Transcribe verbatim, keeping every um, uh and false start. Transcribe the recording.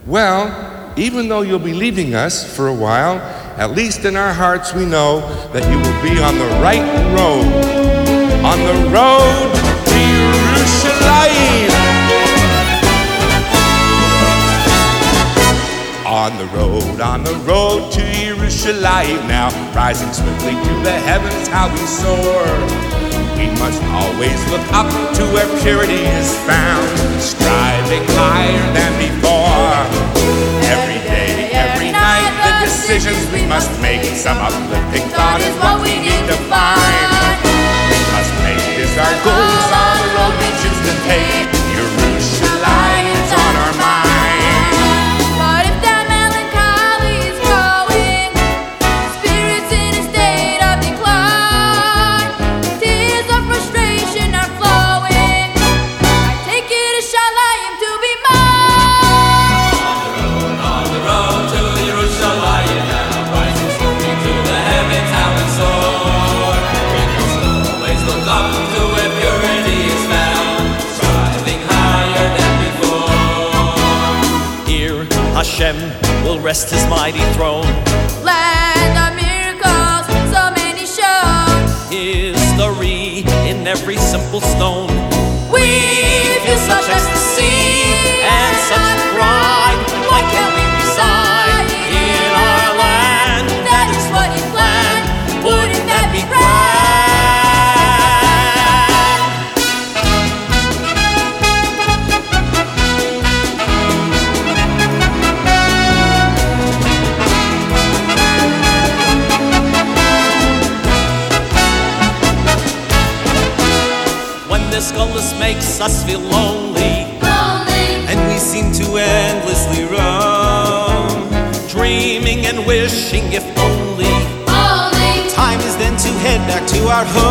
Well, even though you'll be leaving us for a while, at least in our hearts we know that you will be on the right road. On the road to Jerusalem. On the road, on the road to Jerusalem. Now rising swiftly to the heavens, how we soar. We must always look up to where purity is found, striving higher than before. Every day, every night, the decisions we must make. Some uplifting thought is what we need to find. We must make this our goals on the road we choose to take. Jerusalem is on our mind. But if that melancholy is growing, spirits in a state of decline, tears of frustration are flowing, I take it to Shalayim to be mine. On the road, on the road to Jerusalem, now rising swiftly to the heavens, how we soar. We must always look up to where purity is found, striving higher than before. Here Hashem will rest his mighty throne. Land of miracles, so many shown. History in every simple stone. We feel such ecstasy and such pride. Why can't we reside in our land? That is what he planned. Wouldn't that be grand? When this illness makes us feel lonely, Lonely, and we seem to endlessly roam, dreaming and wishing if only only time is then to head back to our home.